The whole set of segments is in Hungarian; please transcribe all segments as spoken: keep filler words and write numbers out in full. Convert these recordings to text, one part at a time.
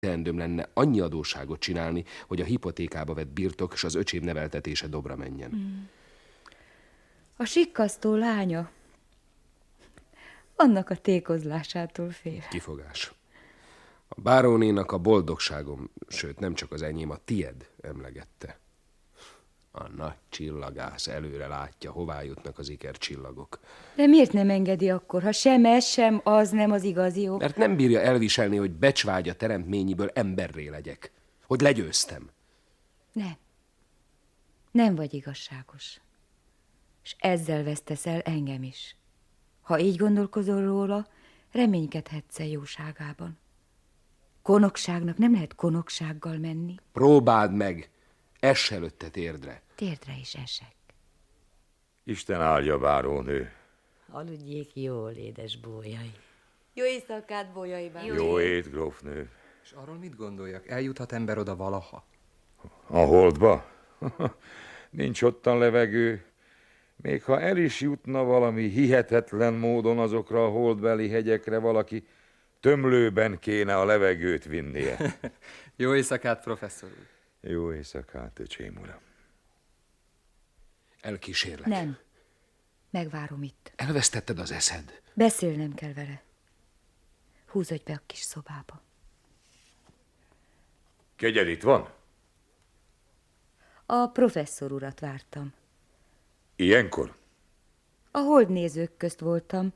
teendőm lenne annyi adósságot csinálni, hogy a hipotékába vett birtok és az öcsém neveltetése dobra menjen. Hmm. A sikkasztó lánya annak a tékozlásától fél. Kifogás. A bárónénak a boldogságom, sőt nem csak az enyém, a tied emlegette. A nagy csillagász előre látja, hová jutnak az ikercsillagok. De miért nem engedi akkor, ha sem ez, sem az nem az igazi jó? Mert nem bírja elviselni, hogy becsvágya teremtményiből emberré legyek. Hogy legyőztem. Nem. Nem vagy igazságos. És ezzel vesztesz el engem is. Ha így gondolkozol róla, reménykedhetsz a jóságában. Konokságnak nem lehet konoksággal menni. Próbáld meg, ess előtte térdre. Térdre is esek. Isten áldja, bárónő. Aludjék jól, édes bójai. Jó éjszakát, Bolyai bárónő. Jó, Jó ét, grófnő. És arról mit gondoljak? Eljuthat ember oda valaha? A holdba? Nincs ottan levegő. Még ha el is jutna valami hihetetlen módon azokra a holdbeli hegyekre, valaki tömlőben kéne a levegőt vinnie. Jó éjszakát, professzor úr. Jó éjszakát, öcsém uram. Elkísérlek. Nem. Megvárom itt. Elvesztetted az eszed. Beszélnem kell vele. Húzodj be a kis szobába. Kegyed itt van? A professzor urat vártam. Ilyenkor? A holdnézők közt voltam,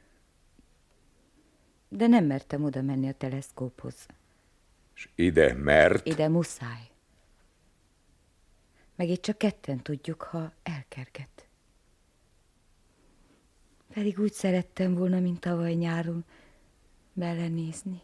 de nem mertem oda menni a teleszkóphoz. És ide mert? Ide muszáj. Meg itt csak ketten tudjuk, ha elkerget. Pedig úgy szerettem volna, mint tavaly nyáron, belenézni.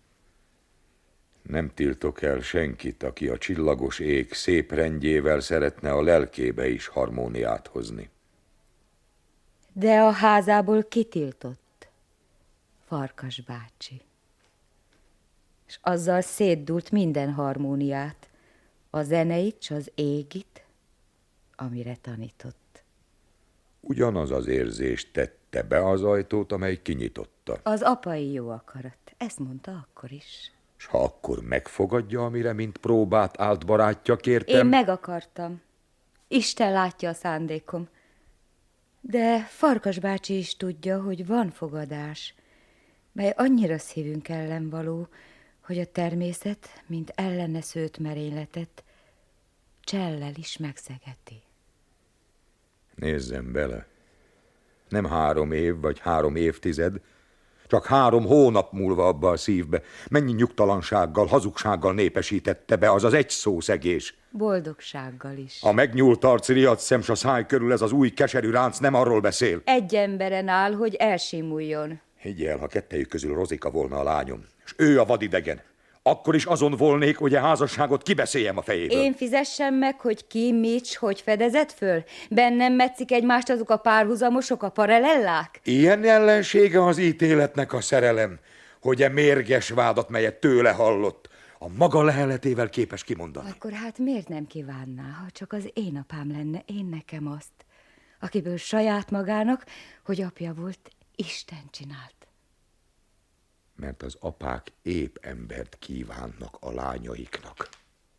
Nem tiltok el senkit, aki a csillagos ég szép rendjével szeretne a lelkébe is harmóniát hozni. De a házából kitiltott Farkas bácsi. És azzal szétdult minden harmóniát, a zeneit s az égit, amire tanított. Ugyanaz az érzést tette be az ajtót, amely kinyitotta. Az apai jó akarat, ezt mondta akkor is. És ha akkor megfogadja, amire mint próbát állt barátja, kértem... Én meg akartam. Isten látja a szándékom. De Farkas bácsi is tudja, hogy van fogadás, mely annyira szívünk ellen való, hogy a természet, mint ellene szőtt merényletet, csellel is megszegeti. Nézzem bele. Nem három év vagy három évtized, csak három hónap múlva abba a szívbe. Mennyi nyugtalansággal, hazugsággal népesítette be az az egy szószegés. Boldogsággal is. A megnyúlt arc, riadt szem, s a száj körül ez az új keserű ránc nem arról beszél. Egy emberen áll, hogy elsimuljon. Higgy el, ha kettejük közül Rozika volna a lányom, és ő a vadidegen, akkor is azon volnék, hogy a házasságot kibeszéljem a fejéből. Én fizessem meg, hogy ki, mit, s hogy fedezett föl? Bennem metszik egymást azok a párhuzamosok, a paralellák? Ilyen ellensége az ítéletnek a szerelem, hogy e mérges vádat, melyet tőle hallott, a maga leheletével képes kimondani. Akkor hát miért nem kívánná, ha csak az én apám lenne, én nekem azt, akiből saját magának, hogy apja volt, Isten csinált. Mert az apák épp embert kívánnak a lányaiknak.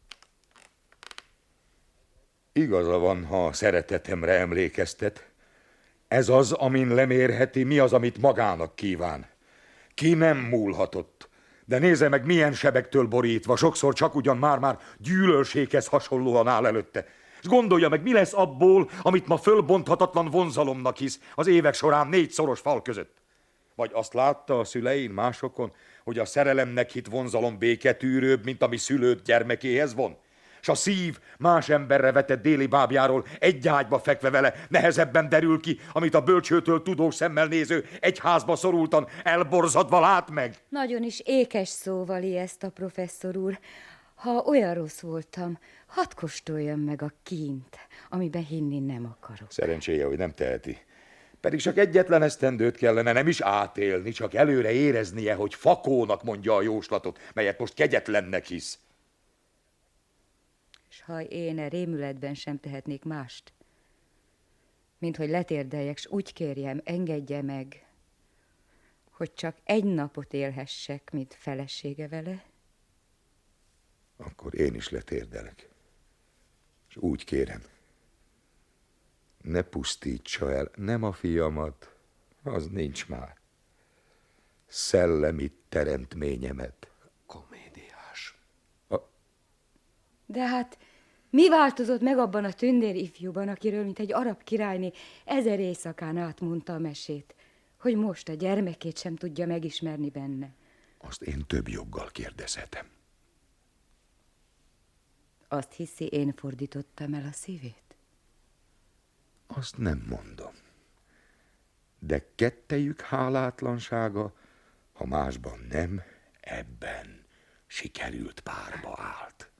Igaza van, ha a szeretetemre emlékeztet. Ez az, amin lemérheti, mi az, amit magának kíván. Ki nem múlhatott. De nézze meg, milyen sebektől borítva, sokszor csak ugyan már-már gyűlölséghez hasonlóan áll előtte. És gondolja meg, mi lesz abból, amit ma fölbonthatatlan vonzalomnak hisz az évek során négy szoros fal között. Vagy azt látta a szülein másokon, hogy a szerelemnek hit vonzalom béketűrőbb, mint ami szülőt gyermekéhez von? S a szív más emberre vetett déli bábjáról egy ágyba fekve vele nehezebben derül ki, amit a bölcsőtől tudós szemmel néző egy házba szorultan elborzadva lát meg. Nagyon is ékes szóval ijeszt a professzor úr. Ha olyan rossz voltam, hadd kóstoljam meg a kínt, amiben hinni nem akarok. Szerencséje, hogy nem teheti. Pedig csak egyetlen esztendőt kellene nem is átélni, csak előre éreznie, hogy fakónak mondja a jóslatot, melyet most kegyetlennek hisz. És ha én e rémületben sem tehetnék mást, mint hogy letérdeljek, s úgy kérjem, engedje meg, hogy csak egy napot élhessek, mint felesége vele, Akkor én is letérdelek. És úgy kérem, ne pusztítsa el nem a fiamat, az nincs már, szellemi teremtményemet. Komédiás. A... De hát mi változott meg abban a tündér ifjúban, akiről, mint egy arab királyné, ezer éjszakán átmondta a mesét, hogy most a gyermekét sem tudja megismerni benne? Azt én több joggal kérdezhetem. Azt hiszi, én fordítottam el a szívét? Azt nem mondom. De kettejük hálátlansága, ha másban nem, ebben sikerült párba állt.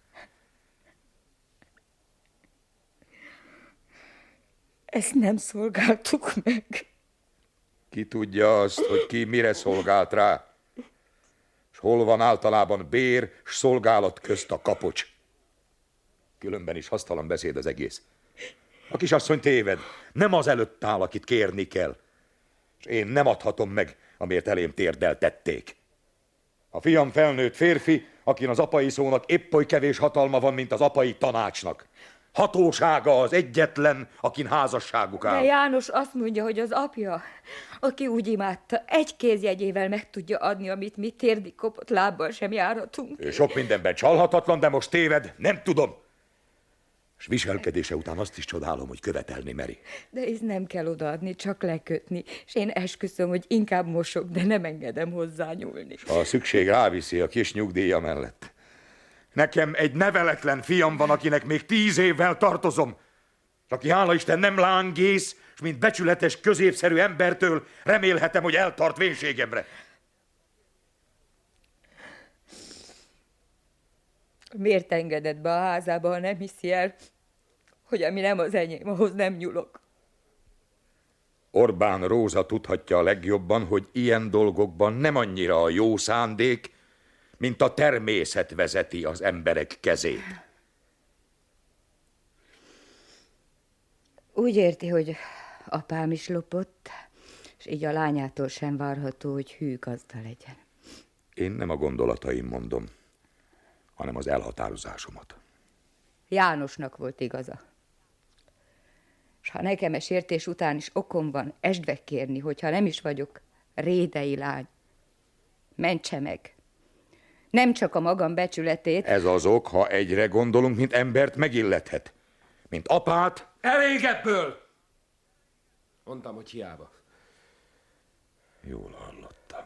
Ezt nem szolgáltuk meg. Ki tudja azt, hogy ki mire szolgált rá? S hol van általában bér s szolgálat közt a kapocs? Különben is hasztalan beszéd az egész. A kisasszony téved, nem az előtt áll, akit kérni kell. És én nem adhatom meg, amiért elém térdeltették. A fiam felnőtt férfi, akin az apai szónak épp oly kevés hatalma van, mint az apai tanácsnak. Hatósága az egyetlen, akin házasságuk áll. De János azt mondja, hogy az apja, aki úgy imádta, egy kézjegyével meg tudja adni, amit mi térdig kopott lábbal sem járhatunk. Ő sok mindenben csalhatatlan, de most téved, nem tudom. És viselkedése után azt is csodálom, hogy követelni meri. De ez nem kell odaadni, csak lekötni. És én esküszöm, hogy inkább mosok, de nem engedem hozzányúlni. S ha a szükség ráviszi a kis nyugdíja mellett. Nekem egy neveletlen fiam van, akinek még tíz évvel tartozom. És aki hála Isten nem lángész, és mint becsületes, középszerű embertől remélhetem, hogy eltart vénségemre. Miért engedett be a házába, ha nem hiszi el, hogy ami nem az enyém, ahhoz nem nyúlok? Orbán Róza tudhatja a legjobban, hogy ilyen dolgokban nem annyira a jó szándék, mint a természet vezeti az emberek kezét. Úgy érti, hogy apám is lopott, és így a lányától sem várható, hogy hű gazda legyen. Én nem a gondolataim mondom, hanem az elhatározásomat. Jánosnak volt igaza. És ha nekem a sértés után is okom van esdve kérni, hogyha nem is vagyok rédei lány, mentse meg. Nem csak a magam becsületét. Ez az ok, ha egyre gondolunk, mint embert megillethet. Mint apát. Elég ebből! Mondtam, hogy hiába. Jól hallottam.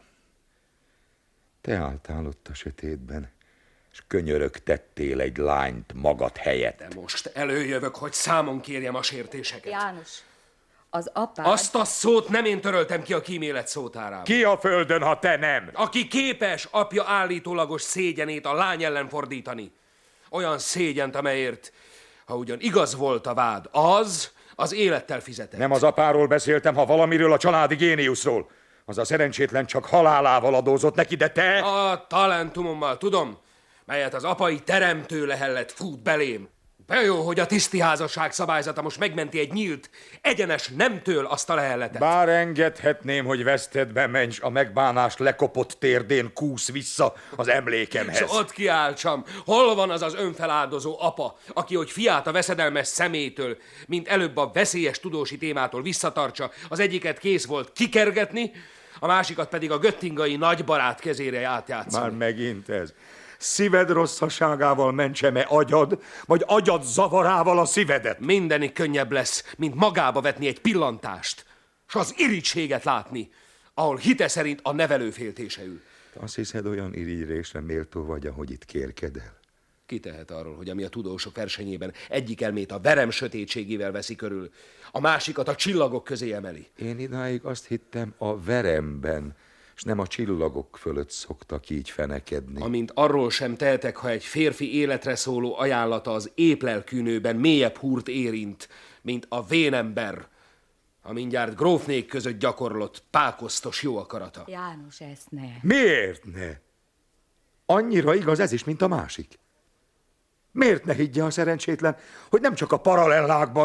Te álltál ott a sötétben, és könyörögtettél egy lányt magad helyett. De most előjövök, hogy számon kérjem a sértéseket. János, az apád... Azt a szót nem én töröltem ki a kímélet szótárából. Ki a földön, ha te nem? Aki képes apja állítólagos szégyenét a lány ellen fordítani. Olyan szégyent, amelyért, ha ugyan igaz volt a vád, az az élettel fizetett. Nem az apáról beszéltem, ha valamiről, a családi géniuszról. Az a szerencsétlen csak halálával adózott neki, de te... A talentumommal, tudom, melyet az apai teremtő lehellett fut belém. De jó, hogy a tiszti házasság szabályzata most megmenti egy nyílt, egyenes nemtől azt a lehelletet. Bár engedhetném, hogy vesztedbe menj, a megbánás lekopott térdén kúsz vissza az emlékemhez. És ott kiáltsam, hol van az az önfeláldozó apa, aki, hogy fiát a veszedelmes szemétől, mint előbb a veszélyes tudósi témától visszatartsa, az egyiket kész volt kikergetni, a másikat pedig a göttingai nagybarát kezére átjátszani. Már megint ez. Szíved rosszaságával mentse-e agyad, vagy agyad zavarával a szívedet? Mindenik könnyebb lesz, mint magába vetni egy pillantást, s az irítséget látni, ahol hite szerint a nevelő féltése ül. Azt hiszed, olyan irigyésre méltó vagy, ahogy itt kérkedel? Ki tehet arról, hogy ami a tudósok versenyében egyik elmét a verem sötétségével veszi körül, a másikat a csillagok közé emeli? Én idáig azt hittem, a veremben, és nem a csillagok fölött szoktak így fenekedni. Amint arról sem tehetek, ha egy férfi életre szóló ajánlata az éplelkű nőben mélyebb húrt érint, mint a vénember, a mindjárt grófnék között gyakorlott pákosztos jó akarata. János, ezt ne. Miért ne? Annyira igaz ez is, mint a másik. Miért ne higgye a szerencsétlen, hogy nem csak a paralellákban,